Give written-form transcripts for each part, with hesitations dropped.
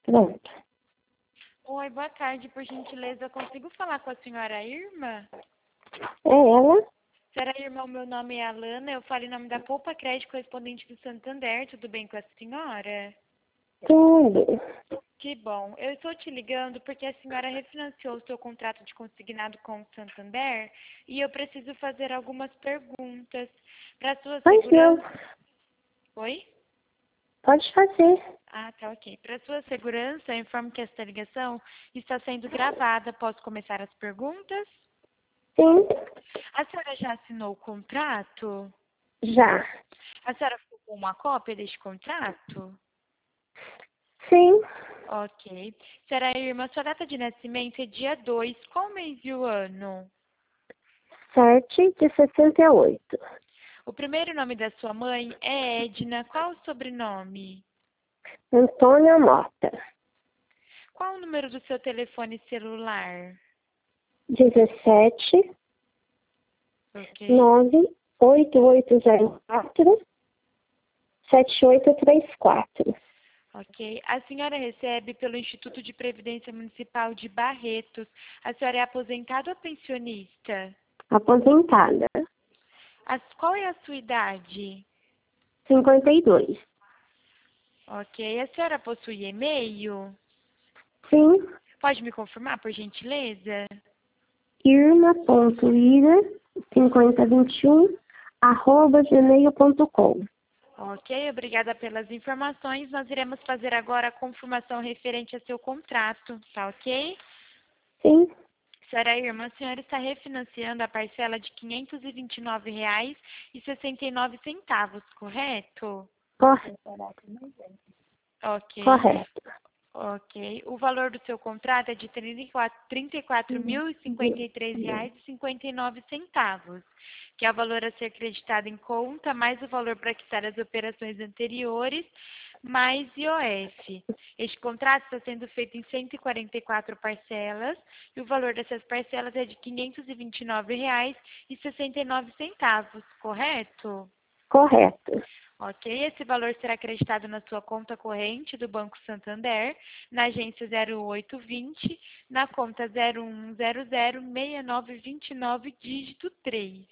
Pronto. Oi, boa tarde. Por gentileza, eu consigo falar com a senhora Irma? É ela? Senhora Irma, o meu nome é Alana. Eu falo em nome da Poupa Crédito Correspondente do Santander. Tudo bem com a senhora? Tudo. Que bom. Eu estou te ligando porque a senhora refinanciou o seu contrato de consignado com o Santander e eu preciso fazer algumas perguntas. Para sua Pois não. segurança... Oi? Pode fazer. Ah, tá, ok. Para sua segurança, eu informo que esta ligação está sendo gravada. Posso começar as perguntas? Sim. A senhora já assinou o contrato? Já. A senhora ficou com uma cópia deste contrato? Sim. Ok. Senhora Irma, sua data de nascimento é dia 2. Qual mês e o ano? 7/68. O primeiro nome da sua mãe é Edna. Qual o sobrenome? Antônia Mota. Qual o número do seu telefone celular? 17 Ok. 98804 7834. Ok. A senhora recebe pelo Instituto de Previdência Municipal de Barretos. A senhora é aposentada ou pensionista? Aposentada. Qual é a sua idade? 52. Ok. A senhora possui e-mail? Sim. Pode me confirmar, por gentileza? irma.ira5021@gmail.com. Ok, obrigada pelas informações. Nós iremos fazer agora a confirmação referente a seu contrato, tá ok? Sim. Senhora Irma, a senhora está refinanciando a parcela de R$ 529,69, correto? Correto. Ok. Correto. Ok. O valor do seu contrato é de R$ 34.053,59, que é o valor a ser acreditado em conta, mais o valor para quitar as operações anteriores, mais IOF. Este contrato está sendo feito em 144 parcelas e o valor dessas parcelas é de R$ 529,69, correto? Correto. Ok, esse valor será acreditado na sua conta corrente do Banco Santander, na agência 0820, na conta 01006929, dígito 3.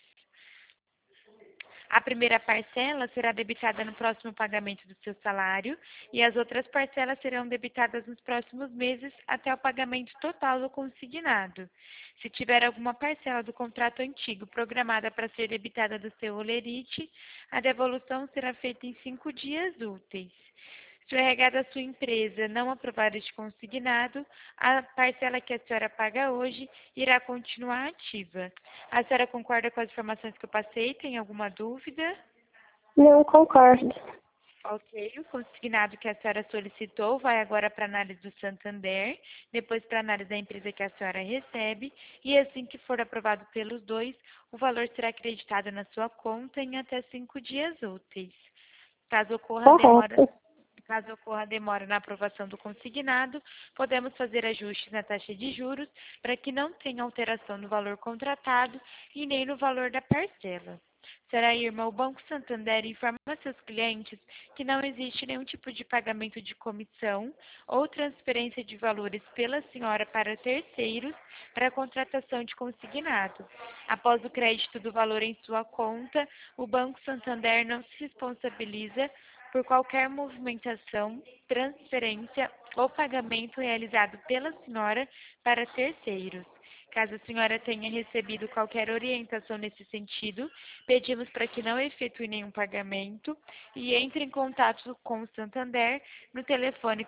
A primeira parcela será debitada no próximo pagamento do seu salário e as outras parcelas serão debitadas nos próximos meses até o pagamento total do consignado. Se tiver alguma parcela do contrato antigo programada para ser debitada do seu holerite, a devolução será feita em 5 dias úteis. Se o RH da sua empresa não aprovar este consignado, a parcela que a senhora paga hoje irá continuar ativa. A senhora concorda com as informações que eu passei? Tem alguma dúvida? Não concordo. Ok, o consignado que a senhora solicitou vai agora para a análise do Santander, depois para a análise da empresa que a senhora recebe, e assim que for aprovado pelos dois, o valor será acreditado na sua conta em até 5 dias úteis. Caso ocorra demora, Correto. Caso ocorra demora na aprovação do consignado, podemos fazer ajustes na taxa de juros para que não tenha alteração no valor contratado e nem no valor da parcela. Senhora Irma, o Banco Santander informa a seus clientes que não existe nenhum tipo de pagamento de comissão ou transferência de valores pela senhora para terceiros para a contratação de consignado. Após o crédito do valor em sua conta, o Banco Santander não se responsabiliza por qualquer movimentação, transferência ou pagamento realizado pela senhora para terceiros. Caso a senhora tenha recebido qualquer orientação nesse sentido, pedimos para que não efetue nenhum pagamento e entre em contato com o Santander no telefone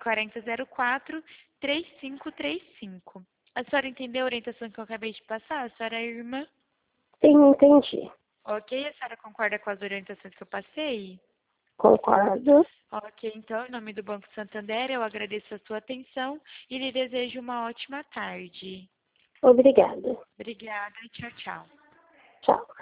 4004-3535. A senhora entendeu a orientação que eu acabei de passar, senhora Irma? Sim, entendi. Ok, a senhora concorda com as orientações que eu passei? Concordo. Ok, então, em nome do Banco Santander, eu agradeço a sua atenção e lhe desejo uma ótima tarde. Obrigada. Obrigada, tchau, tchau. Tchau.